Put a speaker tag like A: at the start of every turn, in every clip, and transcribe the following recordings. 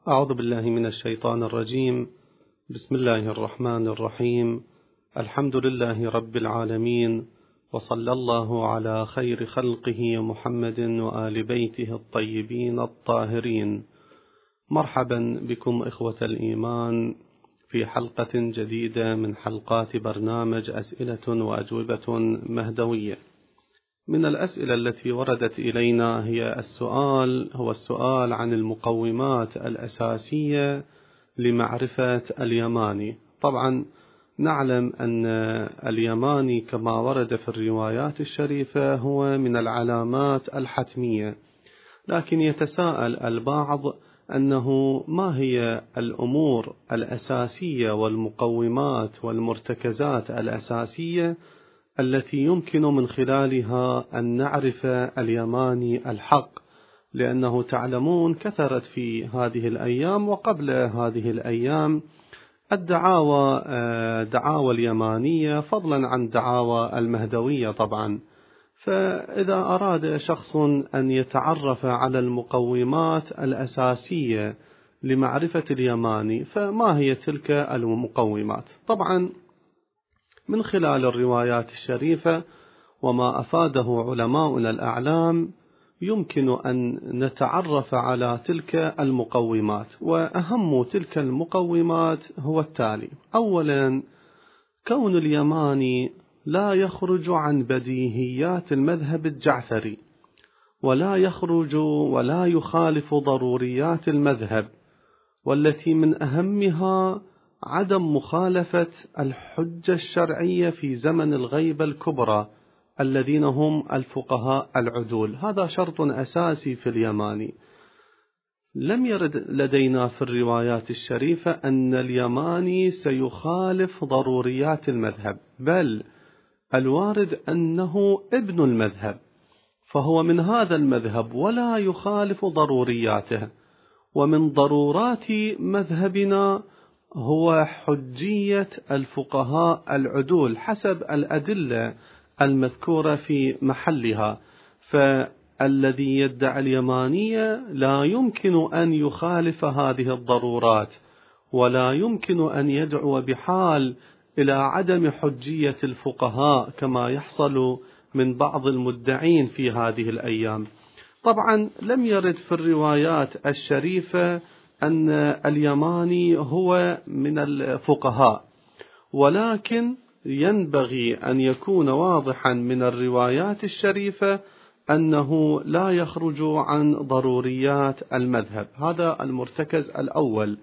A: أعوذ بالله من الشيطان الرجيم. بسم الله الرحمن الرحيم. الحمد لله رب العالمين، وصلى الله على خير خلقه محمد وآل بيته الطيبين الطاهرين. مرحبا بكم إخوة الإيمان في حلقة جديدة من حلقات برنامج أسئلة وأجوبة مهدوية. من الأسئلة التي وردت إلينا هو السؤال عن المقومات الأساسية لمعرفة اليماني. طبعا نعلم أن اليماني كما ورد في الروايات الشريفة هو من العلامات الحتمية، لكن يتساءل البعض أنه ما هي الأمور الأساسية والمقومات والمرتكزات الأساسية التي يمكن من خلالها أن نعرف اليماني الحق، لأنه تعلمون كثرت في هذه الأيام وقبل هذه الأيام دعاوى اليمانية، فضلا عن دعاوى المهدوية. طبعا فإذا أراد شخص أن يتعرف على المقومات الأساسية لمعرفة اليماني، فما هي تلك المقومات؟ طبعا من خلال الروايات الشريفة وما أفاده علماؤنا الأعلام يمكن أن نتعرف على تلك المقومات، وأهم تلك المقومات هو التالي: أولا، كون اليماني لا يخرج عن بديهيات المذهب الجعفري، ولا يخالف ضروريات المذهب، والتي من أهمها عدم مخالفة الحجة الشرعية في زمن الغيبة الكبرى الذين هم الفقهاء العدول. هذا شرط أساسي في اليماني. لم يرد لدينا في الروايات الشريفة أن اليماني سيخالف ضروريات المذهب، بل الوارد أنه ابن المذهب، فهو من هذا المذهب ولا يخالف ضرورياته. ومن ضرورات مذهبنا هو حجية الفقهاء العدول حسب الأدلة المذكورة في محلها، فالذي يدعي اليمانية لا يمكن أن يخالف هذه الضرورات، ولا يمكن أن يدعو بحال إلى عدم حجية الفقهاء كما يحصل من بعض المدعين في هذه الأيام. طبعا لم يرد في الروايات الشريفة أن اليماني هو من الفقهاء، ولكن ينبغي أن يكون واضحا من الروايات الشريفة أنه لا يخرج عن ضروريات المذهب. هذا المرتكز الأول.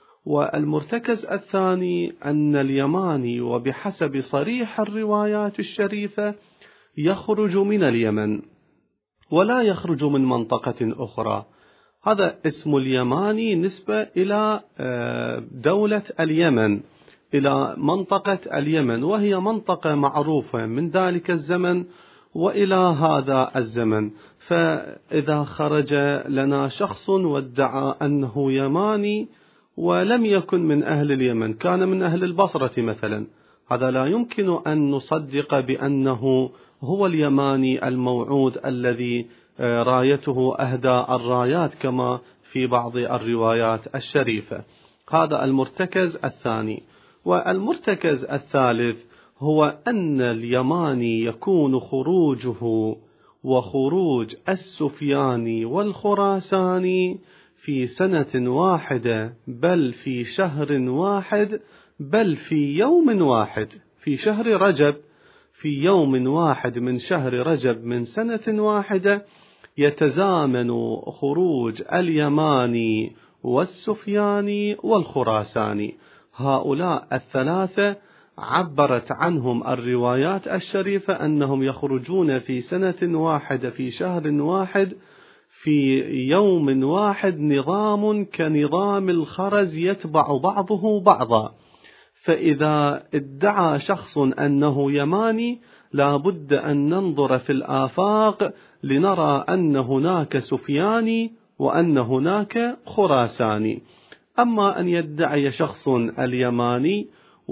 A: والمرتكز الثاني أن اليماني وبحسب صريح الروايات الشريفة يخرج من اليمن ولا يخرج من منطقة أخرى. هذا اسم اليماني نسبة إلى دولة اليمن، إلى منطقة اليمن، وهي منطقة معروفة من ذلك الزمن وإلى هذا الزمن. فإذا خرج لنا شخص وادعى أنه يماني ولم يكن من أهل اليمن، كان من أهل البصرة مثلا، هذا لا يمكن أن نصدق بأنه هو اليماني الموعود الذي رايته أهدى الرايات كما في بعض الروايات الشريفة. هذا المرتكز الثاني. والمرتكز الثالث هو أن اليماني يكون خروجه وخروج السفياني والخراساني في سنة واحدة، بل في شهر واحد، بل في يوم واحد، في شهر رجب، في يوم واحد من شهر رجب من سنة واحدة يتزامن خروج اليماني والسفياني والخراساني. هؤلاء الثلاثة عبرت عنهم الروايات الشريفة أنهم يخرجون في سنة واحدة في شهر واحد في يوم واحد، نظام كنظام الخرز يتبع بعضه بعضا. فإذا ادعى شخص أنه يماني لا بد أن ننظر في الآفاق لنرى أن هناك سفياني وأن هناك خراساني. أما أن يدعي شخص اليماني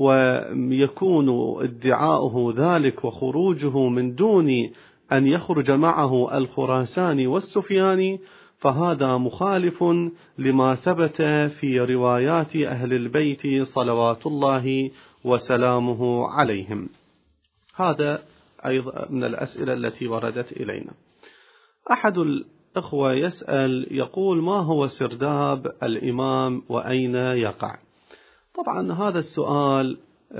A: ويكون ادعاؤه ذلك وخروجه من دون أن يخرج معه الخراساني والسفياني، فهذا مخالف لما ثبت في روايات أهل البيت صلوات الله وسلامه عليهم. هذا أيضا من الأسئلة التي وردت إلينا. أحد الأخوة يسأل يقول: ما هو سرداب الإمام وأين يقع؟ طبعا هذا السؤال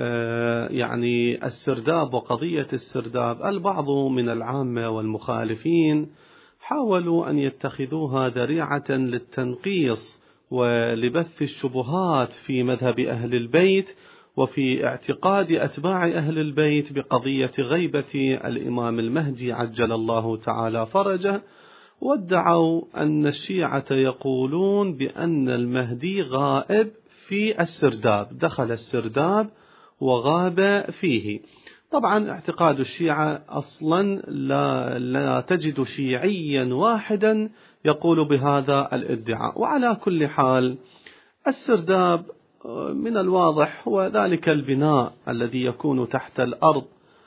A: يعني السرداب وقضية السرداب، البعض من العامة والمخالفين حاولوا أن يتخذوها ذريعة للتنقيص ولبث الشبهات في مذهب أهل البيت وفي اعتقاد أتباع أهل البيت بقضية غيبة الإمام المهدي عجل الله تعالى فرجه، وادعوا أن الشيعة يقولون بأن المهدي غائب في السرداب، دخل السرداب وغاب فيه. طبعا اعتقاد الشيعة أصلا لا تجد شيعيا واحدا يقول بهذا الادعاء. وعلى كل حال السرداب من الواضح هو ذلك البناء الذي يكون تحت الأرض،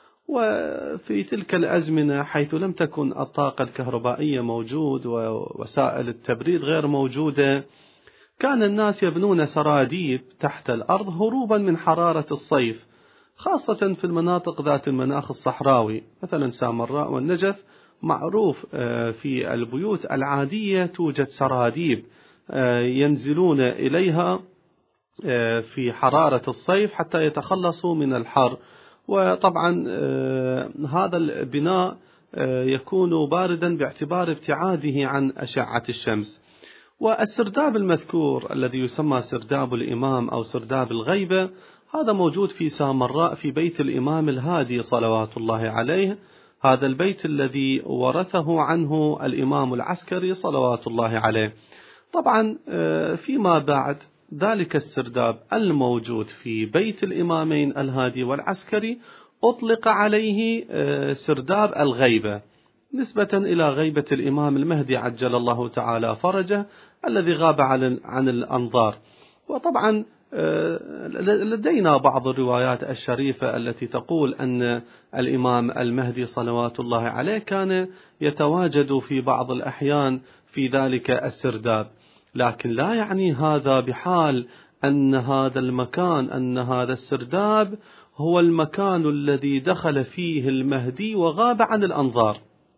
A: وفي تلك الأزمنة حيث لم تكن الطاقة الكهربائية موجود ووسائل التبريد غير موجودة، كان الناس يبنون سراديب تحت الأرض هروبا من حرارة الصيف، خاصة في المناطق ذات المناخ الصحراوي، مثلا سامراء والنجف معروف في البيوت العادية توجد سراديب ينزلون إليها في حرارة الصيف حتى يتخلصوا من الحر. وطبعا هذا البناء يكون باردا باعتبار ابتعاده عن أشعة الشمس. والسرداب المذكور الذي يسمى سرداب الإمام أو سرداب الغيبة هذا موجود في سامراء في بيت الإمام الهادي صلوات الله عليه، هذا البيت الذي ورثه عنه الإمام العسكري صلوات الله عليه. طبعا فيما بعد ذلك السرداب الموجود في بيت الإمامين الهادي والعسكري أطلق عليه سرداب الغيبة نسبة إلى غيبة الإمام المهدي عجل الله تعالى فرجه الذي غاب عن الأنظار. وطبعا لدينا بعض الروايات الشريفة التي تقول أن الإمام المهدي صلوات الله عليه كان يتواجد في بعض الأحيان في ذلك السرداب، لكن لا يعني هذا بحال أن هذا المكان أن هذا السرداب هو المكان الذي دخل فيه المهدي وغاب عن الأنظار.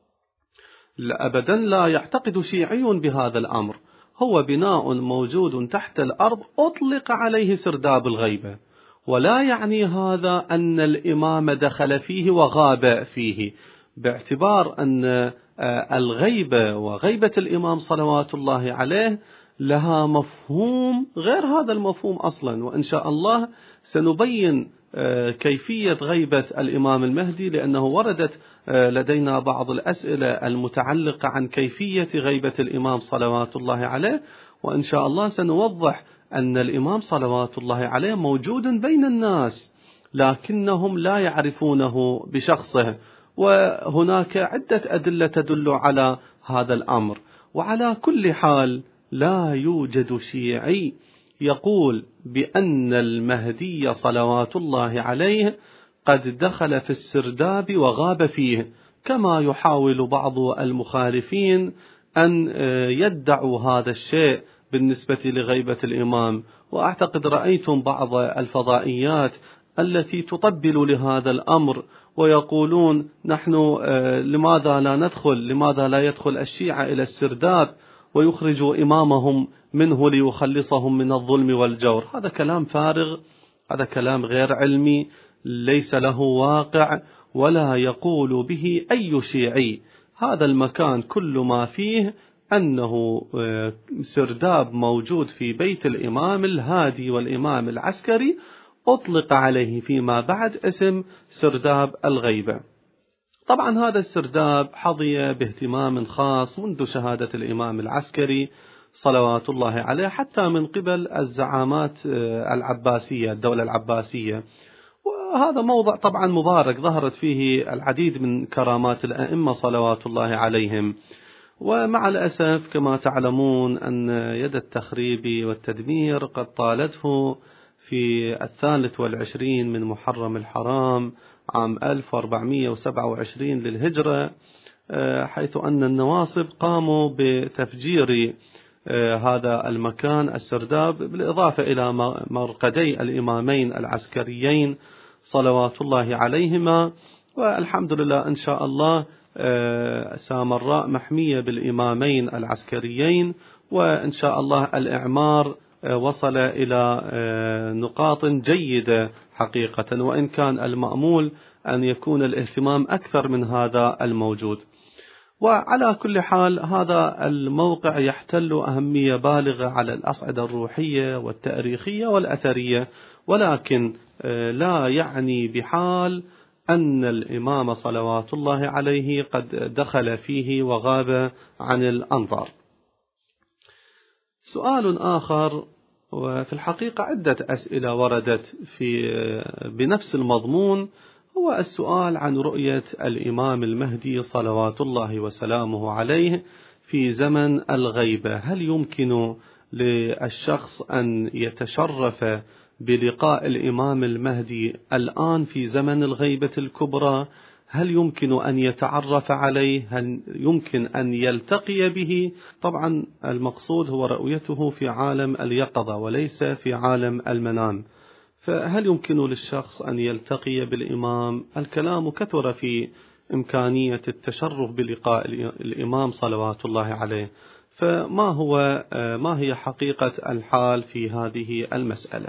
A: أبدا لا يعتقد شيعي بهذا الأمر، هو بناء موجود تحت الأرض أطلق عليه سرداب الغيبة، ولا يعني هذا أن الإمام دخل فيه وغاب فيه، باعتبار أن الغيبة وغيبة الإمام صلوات الله عليه لها مفهوم غير هذا المفهوم أصلا. وإن شاء الله سنبين كيفية غيبة الإمام المهدي، لأنه وردت لدينا بعض الأسئلة المتعلقة عن كيفية غيبة الإمام صلوات الله عليه، وإن شاء الله سنوضح أن الإمام صلوات الله عليه موجود بين الناس لكنهم لا يعرفونه بشخصه، وهناك عدة أدلة تدل على هذا الأمر. وعلى كل حال لا يوجد شيعي يقول بأن المهدي صلوات الله عليه قد دخل في السرداب وغاب فيه، كما يحاول بعض المخالفين أن يدعوا هذا الشيء بالنسبة لغيبة الإمام. وأعتقد رأيتم بعض الفضائيات التي تطبل لهذا الأمر ويقولون نحن لماذا لا يدخل الشيعة إلى السرداب ويخرجوا إمامهم منه ليخلصهم من الظلم والجور. هذا كلام فارغ، هذا كلام غير علمي، ليس له واقع ولا يقول به أي شيعي. هذا المكان كل ما فيه أنه سرداب موجود في بيت الإمام الهادي والإمام العسكري أطلق عليه فيما بعد اسم سرداب الغيبة. طبعا هذا السرداب حظي باهتمام خاص منذ شهادة الإمام العسكري صلوات الله عليه حتى من قبل الزعامات العباسية، الدولة العباسية، وهذا موضع طبعا مبارك ظهرت فيه العديد من كرامات الأئمة صلوات الله عليهم. ومع الأسف كما تعلمون أن يد التخريب والتدمير قد طالته في 23 من محرم الحرام عام 1427 للهجرة، حيث أن النواصب قاموا بتفجير هذا المكان السرداب، بالإضافة إلى مرقدي الإمامين العسكريين صلوات الله عليهما. والحمد لله إن شاء الله سامراء محمية بالإمامين العسكريين، وإن شاء الله الإعمار وصل إلى نقاط جيدة حقيقة، وإن كان المأمول أن يكون الاهتمام أكثر من هذا الموجود. وعلى كل حال هذا الموقع يحتل أهمية بالغة على الأصعدة الروحية والتاريخية والأثرية، ولكن لا يعني بحال أن الإمام صلوات الله عليه قد دخل فيه وغاب عن الأنظار. سؤال آخر، وفي الحقيقة عدة أسئلة وردت بنفس المضمون، هو السؤال عن رؤية الإمام المهدي صلوات الله وسلامه عليه في زمن الغيبة. هل يمكن للشخص أن يتشرف بلقاء الإمام المهدي الآن في زمن الغيبة الكبرى؟ هل يمكن أن يتعرف عليه؟ هل يمكن أن يلتقي به؟ طبعا المقصود هو رؤيته في عالم اليقظة وليس في عالم المنام. فهل يمكن للشخص أن يلتقي بالإمام؟ الكلام كثر في إمكانية التشرف بلقاء الإمام صلوات الله عليه، ما هي حقيقة الحال في هذه المسألة؟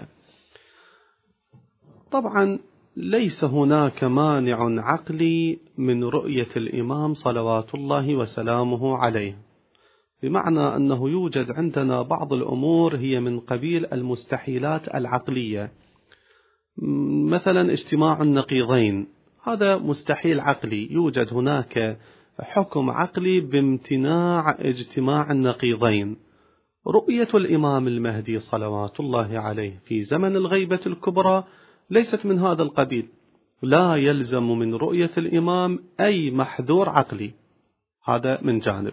A: طبعا ليس هناك مانع عقلي من رؤية الإمام صلوات الله وسلامه عليه، بمعنى أنه يوجد عندنا بعض الأمور هي من قبيل المستحيلات العقلية، مثلا اجتماع النقيضين، هذا مستحيل عقلي. يوجد هناك حكم عقلي بامتناع اجتماع النقيضين. رؤية الإمام المهدي صلوات الله عليه في زمن الغيبة الكبرى ليست من هذا القبيل، لا يلزم من رؤية الإمام أي محذور عقلي، هذا من جانب.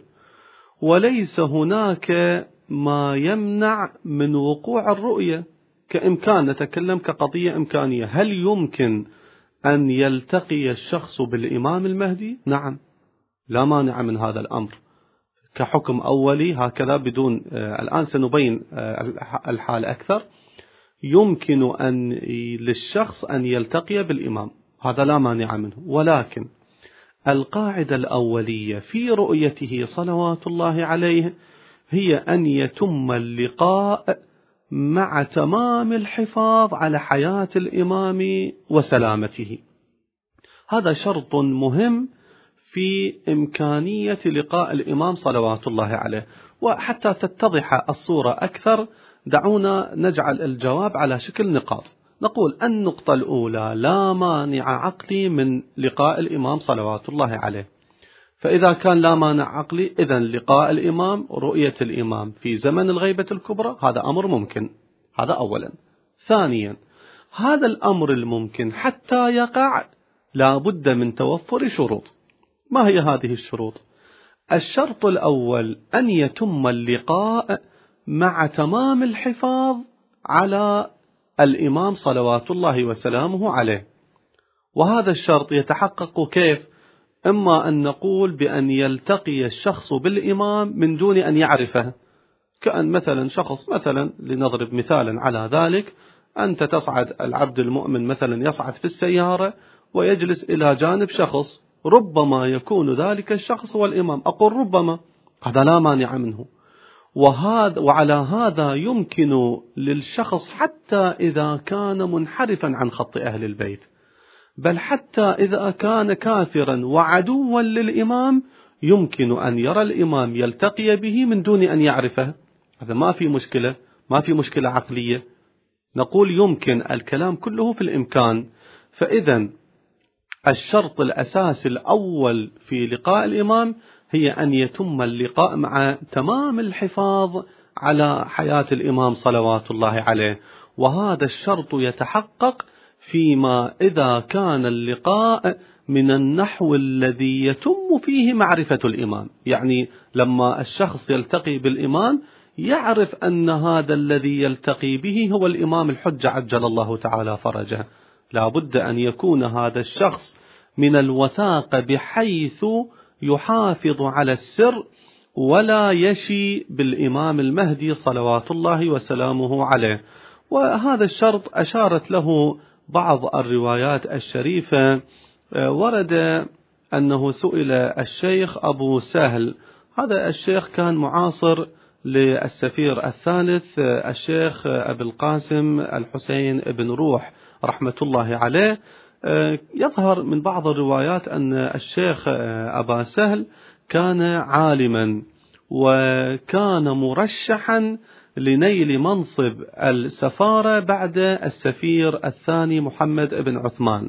A: وليس هناك ما يمنع من وقوع الرؤية كإمكان، نتكلم كقضية إمكانية. هل يمكن أن يلتقي الشخص بالإمام المهدي؟ نعم، لا مانع من هذا الأمر كحكم أولي هكذا بدون الآن سنبين الحال أكثر. يمكن للشخص أن يلتقي بالإمام، هذا لا مانع منه، ولكن القاعدة الأولية في رؤيته صلوات الله عليه هي أن يتم اللقاء مع تمام الحفاظ على حياة الإمام وسلامته. هذا شرط مهم في إمكانية لقاء الإمام صلوات الله عليه. وحتى تتضح الصورة أكثر دعونا نجعل الجواب على شكل نقاط. نقول النقطة الأولى: لا مانع عقلي من لقاء الإمام صلوات الله عليه. فإذا كان لا مانع عقلي، إذن لقاء الإمام، رؤية الإمام في زمن الغيبة الكبرى، هذا أمر ممكن. هذا أولا. ثانيا، هذا الأمر الممكن حتى يقع لا بد من توفر شروط. ما هي هذه الشروط؟ الشرط الأول أن يتم اللقاء مع تمام الحفاظ على الإمام صلوات الله وسلامه عليه. وهذا الشرط يتحقق كيف؟ إما أن نقول بأن يلتقي الشخص بالإمام من دون أن يعرفه، كأن مثلا شخص، مثلا لنضرب مثالا على ذلك، أنت تصعد، العبد المؤمن مثلا يصعد في السيارة ويجلس إلى جانب شخص، ربما يكون ذلك الشخص هو الإمام. أقول ربما، هذا لا مانع منه. وعلى هذا يمكن للشخص حتى إذا كان منحرفا عن خط أهل البيت، بل حتى إذا كان كافرا وعدوا للإمام، يمكن أن يرى الإمام يلتقي به من دون أن يعرفه. هذا ما في مشكلة، ما في مشكلة عقلية. نقول يمكن، الكلام كله في الإمكان. فإذا الشرط الأساسي الأول في لقاء الإمام هي أن يتم اللقاء مع تمام الحفاظ على حياة الإمام صلوات الله عليه. وهذا الشرط يتحقق فيما إذا كان اللقاء من النحو الذي يتم فيه معرفة الإمام، يعني لما الشخص يلتقي بالإمام يعرف أن هذا الذي يلتقي به هو الإمام الحجة عجل الله تعالى فرجه. لا بد أن يكون هذا الشخص من الوثاقة بحيث يحافظ على السر ولا يشي بالإمام المهدي صلوات الله وسلامه عليه. وهذا الشرط أشارت له بعض الروايات الشريفة. ورد أنه سئل الشيخ أبو سهل، هذا الشيخ كان معاصر للسفير الثالث الشيخ أبي القاسم الحسين بن روح رحمة الله عليه. يظهر من بعض الروايات أن الشيخ أبا سهل كان عالما وكان مرشحا لنيل منصب السفارة بعد السفير الثاني محمد بن عثمان،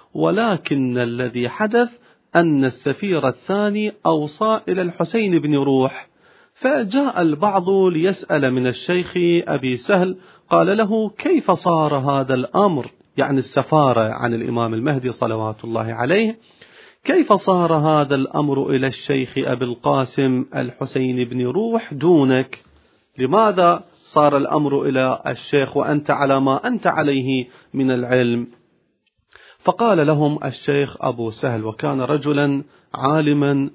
A: ولكن الذي حدث أن السفير الثاني أوصى إلى الحسين بن روح، فجاء البعض ليسأل من الشيخ أبي سهل، قال له: كيف صار هذا الأمر، يعني السفارة عن الإمام المهدي صلوات الله عليه، كيف صار هذا الأمر إلى الشيخ أبي القاسم الحسين بن روح دونك؟ لماذا صار الأمر إلى الشيخ وأنت على ما أنت عليه من العلم؟ فقال لهم الشيخ أبو سهل، وكان رجلا عالما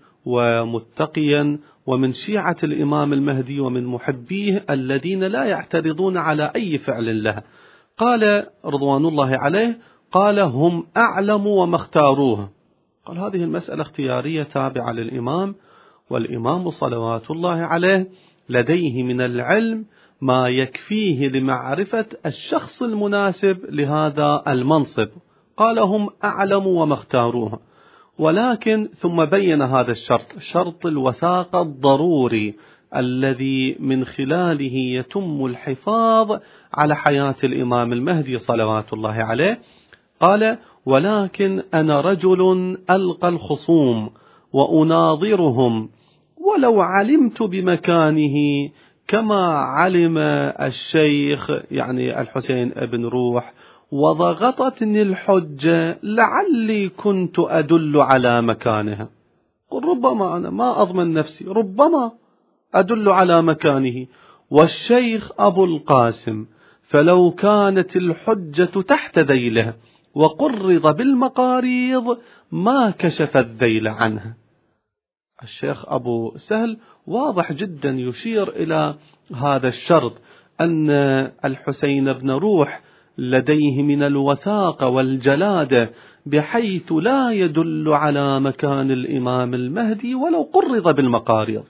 A: ومتقيا ومن شيعة الإمام المهدي ومن محبيه الذين لا يعترضون على أي فعل له، قال رضوان الله عليه: قال: هم أعلم وما اختاروه. قال: هذه المسألة اختيارية تابعة للإمام، والإمام صلوات الله عليه لديه من العلم ما يكفيه لمعرفة الشخص المناسب لهذا المنصب. قال: هم أعلم وما اختاروه. ولكن ثم بين هذا الشرط، شرط الوثاقة الضروري الذي من خلاله يتم الحفاظ على حياة الإمام المهدي صلوات الله عليه. قال: ولكن أنا رجل ألقى الخصوم وأناظرهم، ولو علمت بمكانه كما علم الشيخ يعني الحسين بن روح وضغطتني الحجة لعلي كنت أدل على مكانها. قل: ربما أنا ما أضمن نفسي، ربما أدل على مكانه، والشيخ أبو القاسم فلو كانت الحجة تحت ذيله وقرض بالمقاريض ما كشف الذيل عنه. الشيخ أبو سهل واضح جدا يشير إلى هذا الشرط، أن الحسين بن روح لديه من الوثاقة والجلادة بحيث لا يدل على مكان الإمام المهدي ولو قرض بالمقاريض.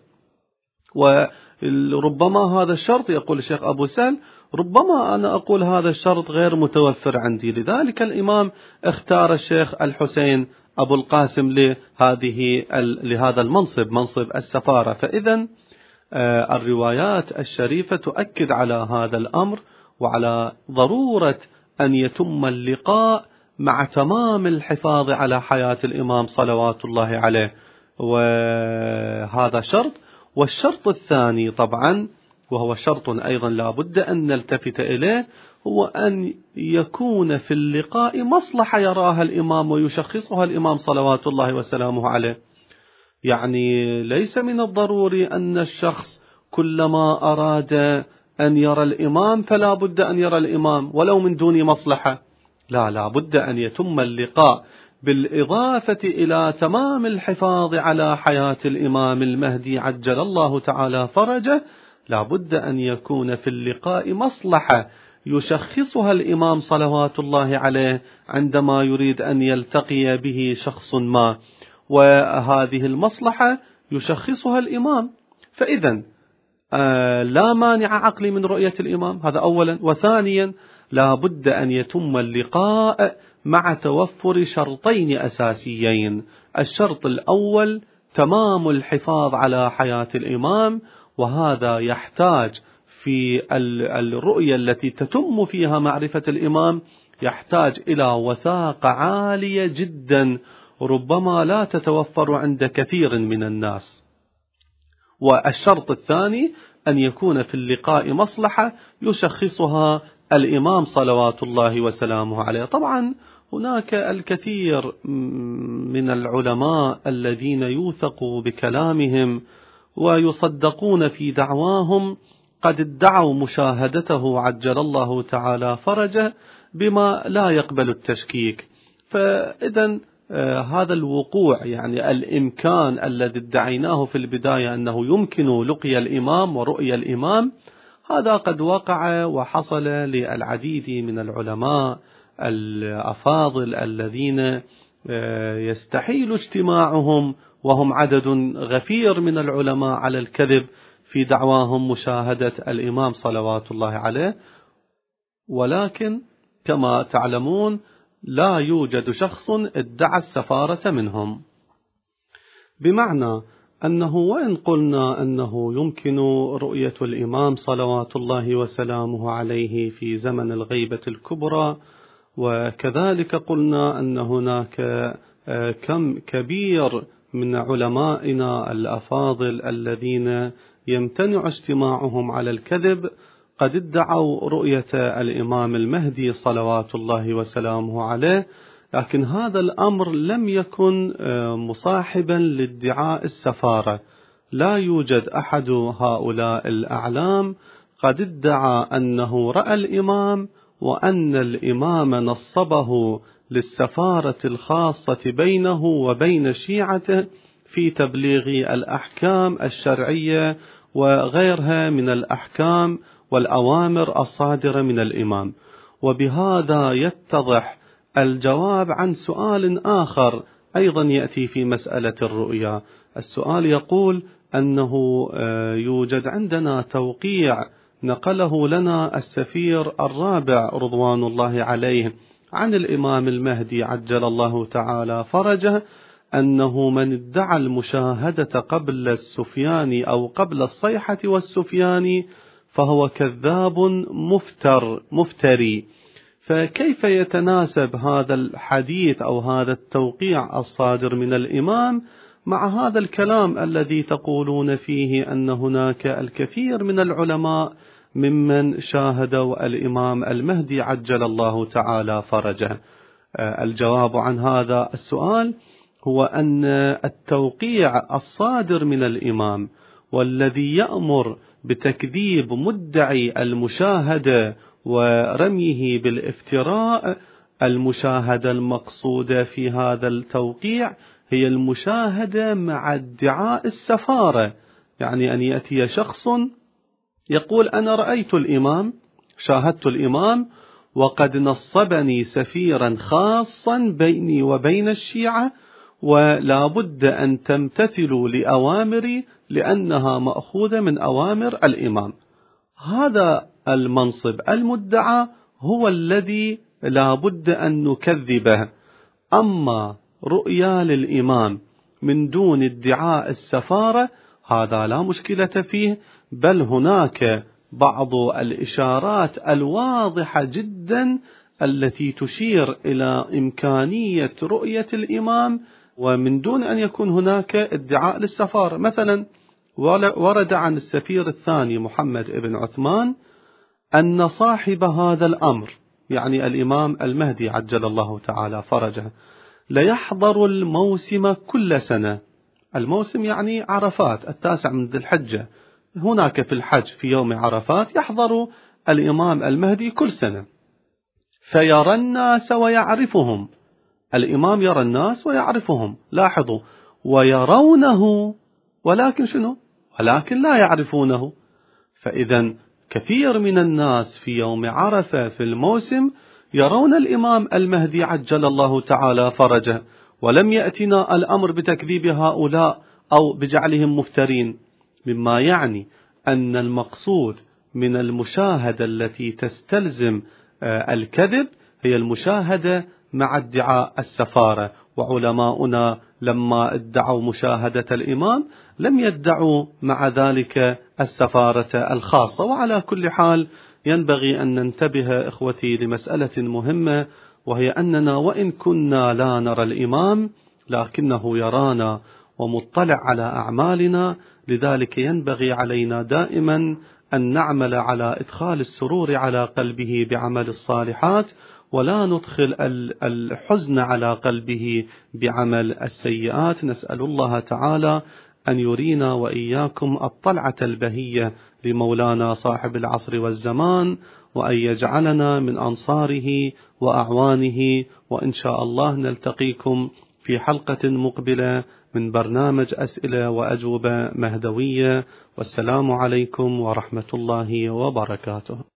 A: وربما هذا الشرط، يقول الشيخ أبو سهل، ربما أنا أقول هذا الشرط غير متوفر عندي، لذلك الإمام اختار الشيخ الحسين أبو القاسم لهذا المنصب، منصب السفارة. فإذا الروايات الشريفة تؤكد على هذا الأمر وعلى ضرورة أن يتم اللقاء مع تمام الحفاظ على حياة الإمام صلوات الله عليه، وهذا شرط. والشرط الثاني طبعا، وهو شرط أيضا لا بد أن نلتفت إليه، هو أن يكون في اللقاء مصلحة يراها الإمام ويشخصها الإمام صلوات الله وسلامه عليه. يعني ليس من الضروري أن الشخص كلما أراد أن يرى الإمام فلا بد أن يرى الإمام ولو من دون مصلحة، لا بد أن يتم اللقاء بالإضافة إلى تمام الحفاظ على حياة الإمام المهدي عجل الله تعالى فرجه. لا بد أن يكون في اللقاء مصلحة يشخصها الإمام صلوات الله عليه عندما يريد أن يلتقي به شخص ما، وهذه المصلحة يشخصها الإمام. فإذا لا مانع عقلي من رؤية الإمام، هذا أولا. وثانيا لا بد أن يتم اللقاء مع توفر شرطين أساسيين. الشرط الأول تمام الحفاظ على حياة الإمام، وهذا يحتاج في الرؤية التي تتم فيها معرفة الإمام يحتاج إلى وثاقة عالية جدا ربما لا تتوفر عند كثير من الناس. والشرط الثاني أن يكون في اللقاء مصلحة يشخصها الإمام صلوات الله وسلامه عليه. طبعا هناك الكثير من العلماء الذين يوثق بكلامهم ويصدقون في دعواهم قد ادعوا مشاهدته عجل الله تعالى فرجه بما لا يقبل التشكيك. فإذا هذا الوقوع، يعني الإمكان الذي ادعيناه في البداية أنه يمكن لقي الإمام ورؤية الإمام، هذا قد وقع وحصل للعديد من العلماء الأفاضل الذين يستحيل اجتماعهم وهم عدد غفير من العلماء على الكذب في دعواهم مشاهدة الإمام صلوات الله عليه. ولكن كما تعلمون لا يوجد شخص ادعى السفارة منهم، بمعنى أنه وإن قلنا أنه يمكن رؤية الإمام صلوات الله وسلامه عليه في زمن الغيبة الكبرى، وكذلك قلنا أن هناك كم كبير من علمائنا الأفاضل الذين يمتنع اجتماعهم على الكذب قد ادعوا رؤية الإمام المهدي صلوات الله وسلامه عليه، لكن هذا الأمر لم يكن مصاحبا لادعاء السفارة. لا يوجد أحد هؤلاء الأعلام قد ادعى أنه رأى الإمام وأن الإمام نصبه للسفارة الخاصة بينه وبين شيعته في تبليغ الأحكام الشرعية وغيرها من الأحكام والأوامر الصادرة من الإمام. وبهذا يتضح الجواب عن سؤال آخر أيضا يأتي في مسألة الرؤيا. السؤال يقول أنه يوجد عندنا توقيع نقله لنا السفير الرابع رضوان الله عليه عن الإمام المهدي عجل الله تعالى فرجه، أنه من ادعى المشاهدة قبل السفياني أو قبل الصيحة والسفياني فهو كذاب مفتري. فكيف يتناسب هذا الحديث أو هذا التوقيع الصادر من الإمام مع هذا الكلام الذي تقولون فيه أن هناك الكثير من العلماء ممن شاهدوا الإمام المهدي عجل الله تعالى فرجه؟ الجواب عن هذا السؤال هو أن التوقيع الصادر من الإمام والذي يأمر بتكذيب مدعي المشاهدة ورميه بالافتراء، المشاهدة المقصودة في هذا التوقيع هي المشاهدة مع ادعاء السفارة، يعني أن يأتي شخص يقول أنا رأيت الإمام، شاهدت الإمام وقد نصبني سفيرا خاصا بيني وبين الشيعة، ولا بد أن تمتثلوا لأوامري لأنها مأخوذة من أوامر الإمام. هذا المنصب المدعى هو الذي لا بد أن نكذبه. أما رؤيا للإمام من دون ادعاء السفارة هذا لا مشكلة فيه، بل هناك بعض الإشارات الواضحة جدا التي تشير إلى إمكانية رؤية الإمام ومن دون أن يكون هناك ادعاء للسفارة. مثلا ورد عن السفير الثاني محمد بن عثمان أن صاحب هذا الأمر يعني الإمام المهدي عجل الله تعالى فرجه ليحضر الموسم كل سنة. الموسم يعني عرفات 9 من ذي الحجة، هناك في الحج في يوم عرفات يحضر الإمام المهدي كل سنة فيرى الناس ويعرفهم. الإمام يرى الناس ويعرفهم، لاحظوا، ويرونه ولكن شنو؟ ولكن لا يعرفونه. فإذا كثير من الناس في يوم عرفة في الموسم يرون الإمام المهدي عجل الله تعالى فرجه، ولم يأتنا الأمر بتكذيب هؤلاء أو بجعلهم مفترين، مما يعني أن المقصود من المشاهدة التي تستلزم الكذب هي المشاهدة مع ادعاء السفارة. وعلماؤنا لما ادعوا مشاهدة الإمام لم يدعوا مع ذلك السفارة الخاصة. وعلى كل حال ينبغي أن ننتبه إخوتي لمسألة مهمة، وهي أننا وإن كنا لا نرى الإمام لكنه يرانا ومطلع على أعمالنا، لذلك ينبغي علينا دائما أن نعمل على إدخال السرور على قلبه بعمل الصالحات، ولا ندخل الحزن على قلبه بعمل السيئات. نسأل الله تعالى أن يرينا وإياكم الطلعة البهية لمولانا صاحب العصر والزمان، وأن يجعلنا من أنصاره وأعوانه. وإن شاء الله نلتقيكم في حلقة مقبلة من برنامج أسئلة وأجوبة مهدوية، والسلام عليكم ورحمة الله وبركاته.